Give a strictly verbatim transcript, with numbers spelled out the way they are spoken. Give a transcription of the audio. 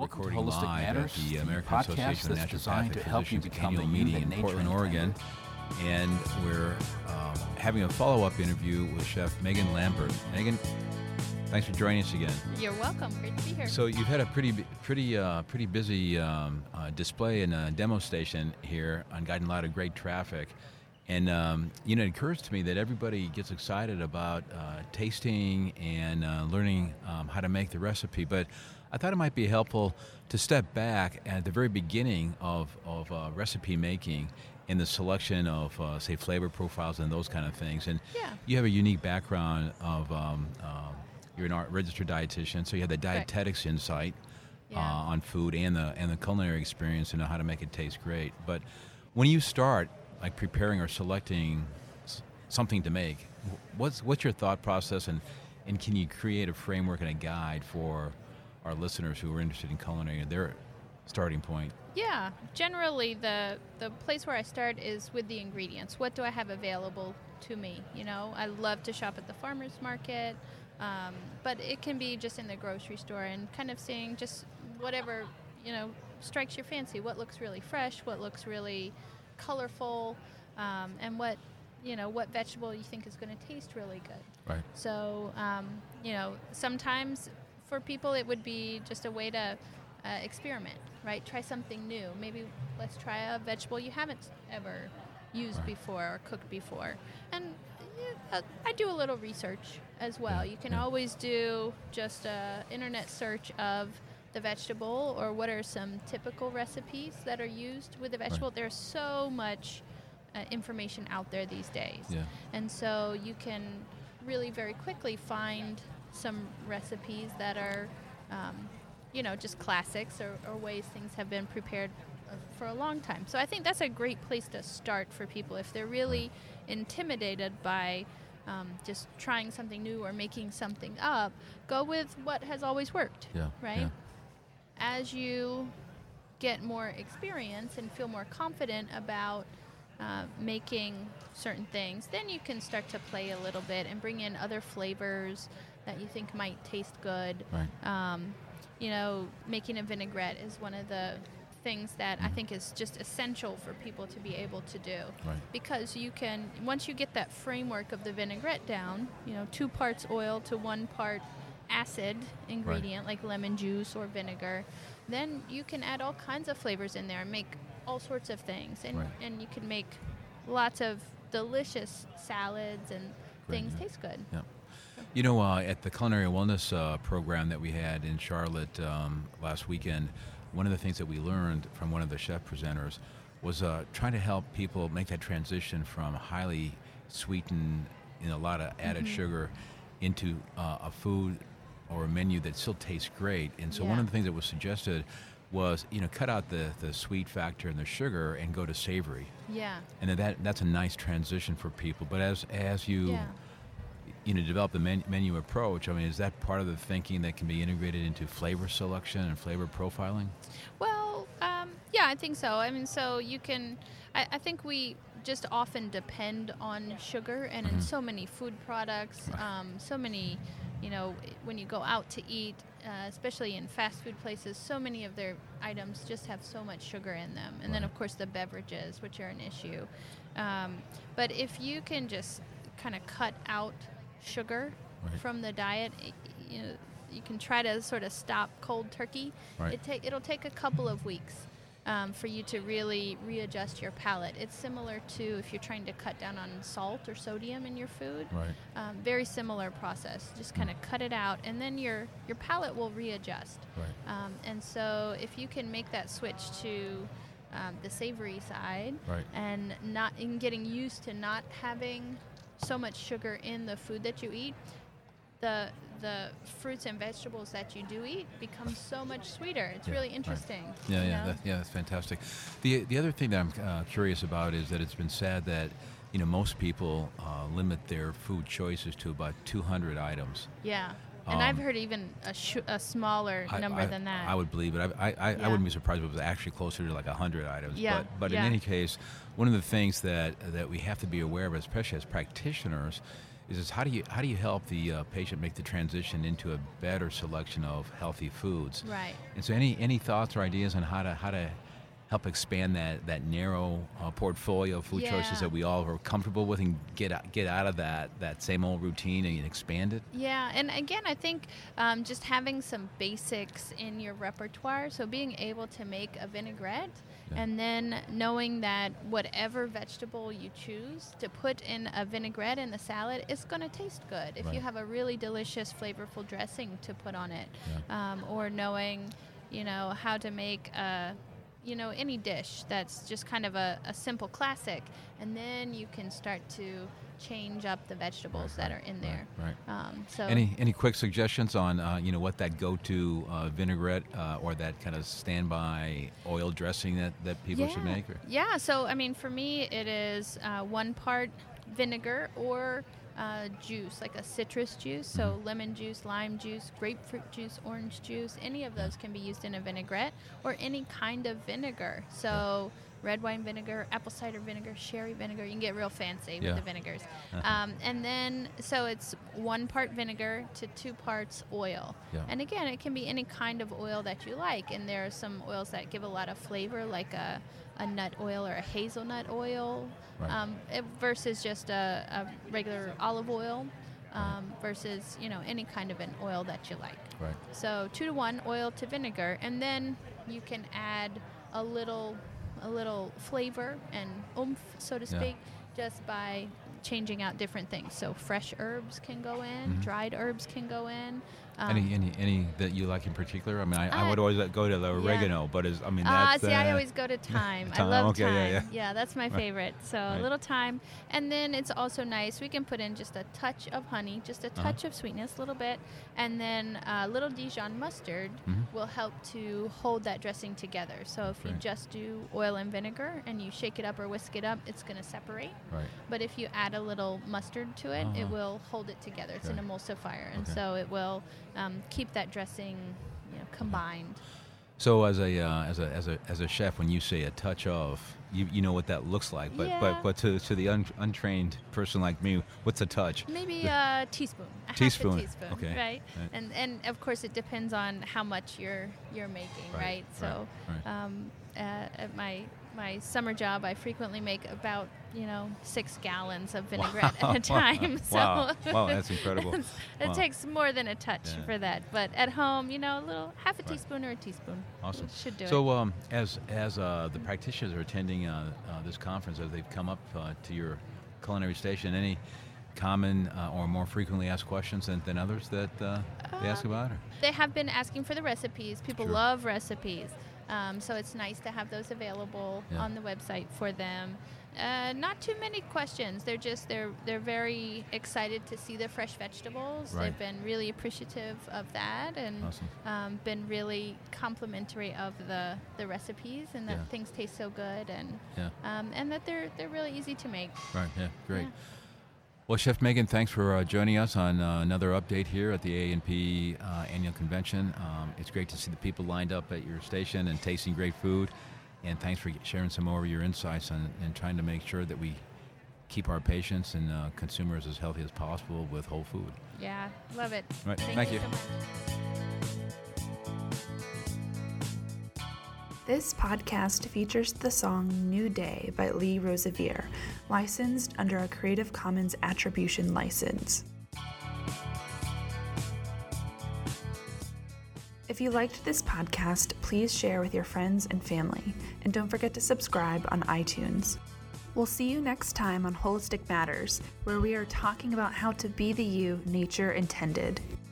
Welcome to recording Holistic live Matters, at the the American podcast Association of that's designed to Naturopathic help you Physicians become annual the you meeting that in nature Portland, Oregon. And we're um, having a follow-up interview with Chef Megan Lambert. Megan, thanks for joining us again. You're welcome. Great to be here. So you've had a pretty, bu- pretty, uh, pretty busy um, uh, display and uh, demo station here on Guiding Light of great traffic. And, um, you know, it occurs to me that everybody gets excited about uh, tasting and uh, learning um, how to make the recipe. But I thought it might be helpful to step back at the very beginning of, of uh, recipe making in the selection of, uh, say, flavor profiles and those kind of things. And Yeah. you have a unique background of, um, um, you're an art registered dietitian, so you have the Right. dietetics insight Yeah. uh, on food and the and the culinary experience and know how to make it taste great. But when you start like preparing or selecting s- something to make, wh- what's what's your thought process, and and can you create a framework and a guide for our listeners who are interested in culinary and their starting point? Yeah, generally the the place where I start is with the ingredients. What do I have available to me? You know, I love to shop at the farmers market, um, but it can be just in the grocery store and kind of seeing just whatever, you know, strikes your fancy. What looks really fresh? What looks really colorful? Um, and what, you know, what vegetable you think is going to taste really good. Right. So, um, you know, sometimes for people it would be just a way to uh, experiment, right? Try something new. Maybe let's try a vegetable you haven't ever used Right. before or cooked before. And yeah, uh, I do a little research as well. Yeah, You can yeah. always do just a internet search of the vegetable or what are some typical recipes that are used with the vegetable. There's so much uh, information out there these days. Yeah. And so you can really very quickly find some recipes that are, um, you know, just classics or, or ways things have been prepared uh, for a long time. So I think that's a great place to start for people if they're really intimidated by um, just trying something new or making something up. Go with what has always worked, Yeah. right? Yeah. As you get more experience and feel more confident about uh, making certain things, then you can start to play a little bit and bring in other flavors that you think might taste good. Right. Um, you know, making a vinaigrette is one of the things that I Mhm. think is just essential for people to be able to do. Right. Because you can, once you get that framework of the vinaigrette down, you know, two parts oil to one part acid ingredient like lemon juice or vinegar, then you can add all kinds of flavors in there and make all sorts of things. And, Right. and you can make lots of delicious salads and Great, things yeah. taste good. Yeah. You know, uh, at the Culinary Wellness uh, program that we had in Charlotte um, last weekend, one of the things that we learned from one of the chef presenters was uh, trying to help people make that transition from highly sweetened, you know, a lot of added Mhm. sugar into uh, a food or a menu that still tastes great. And so one Yeah. of the things that was suggested was, you know, cut out the, the sweet factor and the sugar and go to savory. Yeah. And that that's a nice transition for people. But as as you Yeah. you know, develop the men- menu approach, I mean, is that part of the thinking that can be integrated into flavor selection and flavor profiling? Well, um, yeah, I think so. I mean, so you can, I, I think we just often depend on sugar, and in Mhm. so many food products, Right. um, so many, you know, when you go out to eat, uh, especially in fast food places, so many of their items just have so much sugar in them. And then, Right. of course, the beverages, which are an issue. Um, but if you can just kind of cut out sugar Right. from the diet, i- you know, you can try to sort of stop cold turkey. Right. It take it'll take a couple of weeks um, for you to really readjust your palate. It's similar to if you're trying to cut down on salt or sodium in your food. Right. Um, very similar process. Just kind of cut it out, and then your your palate will readjust. Right. Um, and so if you can make that switch to um, the savory side, Right. and not in getting used to not having so much sugar in the food that you eat, the the fruits and vegetables that you do eat become so much sweeter. It's Yeah, really right. interesting. Yeah, you yeah, know? that, yeah. That's fantastic. The the other thing that I'm uh, curious about is that it's been said that, you know, most people uh, limit their food choices to about two hundred items. Yeah. And I've Um, heard even a, sh- a smaller I- number I, than that. I would believe it. I, I, I Yeah. wouldn't be surprised if it was actually closer to like one hundred items. Yeah, But, but yeah. in any case, one of the things that, that we have to be aware of, especially as practitioners, is this how do you how do you help the uh, patient make the transition into a better selection of healthy foods? Right. And so, any any thoughts or ideas on how to how to help expand that that narrow uh, portfolio of food Yeah. choices that we all are comfortable with, and get out, get out of that that same old routine and expand it? Yeah, and again, I think um, just having some basics in your repertoire, so being able to make a vinaigrette, Yeah. and then knowing that whatever vegetable you choose to put in a vinaigrette in the salad, it's going to taste good. If you Right. have a really delicious, flavorful dressing to put on it, Yeah. um, or knowing, you know, how to make a you know, any dish that's just kind of a, a simple classic, and then you can start to change up the vegetables Right, that right, are in right, there. right. Um, so Any any quick suggestions on uh, you know what that go-to uh, vinaigrette uh, or that kind of standby oil dressing that, that people yeah. should make? Or? Yeah, so I mean, for me, it is uh, one part vinegar or uh, juice, like a citrus juice, so Mhm. lemon juice, lime juice, grapefruit juice, orange juice, any of those can be used in a vinaigrette, or any kind of vinegar. So red wine vinegar, apple cider vinegar, sherry vinegar. You can get real fancy Yeah. with the vinegars. Uh-huh. Um, and then, so it's one part vinegar to two parts oil. Yeah. And again, it can be any kind of oil that you like. And there are some oils that give a lot of flavor, like a, a nut oil or a hazelnut oil, Right. um, it- versus just a, a regular olive oil, um, versus, you know, any kind of an oil that you like. Right. So two to one oil to vinegar, and then you can add a little, a little flavor and oomph, so to Yeah. speak, just by changing out different things. So fresh herbs can go in, Mhm. dried herbs can go in. Um, any any any that you like in particular? I mean, I, I I- would always go to the yeah. oregano, but is I mean Ah, that's see, I uh, always go to thyme. I Thyme, love okay, thyme. yeah, yeah. that's my Right. favorite. So Right. a little thyme, and then it's also nice. We can put in just a touch of honey, just a Uh-huh. touch of sweetness, a little bit, and then a little Dijon mustard Mhm. will help to hold that dressing together. So if you Great. just do oil and vinegar and you shake it up or whisk it up, it's going to separate. right. But if you add a little mustard to it, it Uh-huh. will hold it together. It's an Okay. emulsifier, and Okay. so it will um, keep that dressing, you know, combined. So as a uh, as a as a as a chef, when you say a touch of, you you know what that looks like, but Yeah. but but to to the un, untrained person like me, what's a touch? Maybe a teaspoon. A Teaspoon, Half a teaspoon. okay, Right. right. And and of course it depends on how much you're you're making, Right, right? So, right, right. Um, uh, at my my summer job, I frequently make about you know six gallons of vinaigrette Wow. at a time. So Wow. Wow, that's incredible. it's- it Wow. takes more than a touch Yeah. for that, but at home, you know, a little half a Right. teaspoon or a teaspoon Awesome. should do it. So, um, as as uh, the practitioners are attending uh, uh, this conference, as they've come up uh, to your culinary station, any common uh, or more frequently asked questions than, than others that uh, they ask Um, about? Or? They have been asking for the recipes. People Sure. love recipes. Um, so it's nice to have those available Yeah. on the website for them. Uh, not too many questions. They're just they're they're very excited to see the fresh vegetables. Right. They've been really appreciative of that, and Awesome. um, been really complimentary of the, the recipes, and that Yeah. things taste so good, and Yeah. um, and that they're they're really easy to make. Right. Yeah. Great. Yeah. Well, Chef Megan, thanks for uh, joining us on uh, another update here at the A and P uh, annual convention. Um, it's great to see the people lined up at your station and tasting great food. And thanks for sharing some more of your insights on, and trying to make sure that we keep our patients and uh, consumers as healthy as possible with whole food. Yeah, love it. Right, Thank, thank you you. so much. This podcast features the song New Day by Lee Rosevere, licensed under a Creative Commons Attribution license. If you liked this podcast, please share with your friends and family, and don't forget to subscribe on iTunes. We'll see you next time on Holistic Matters, where we are talking about how to be the you nature intended.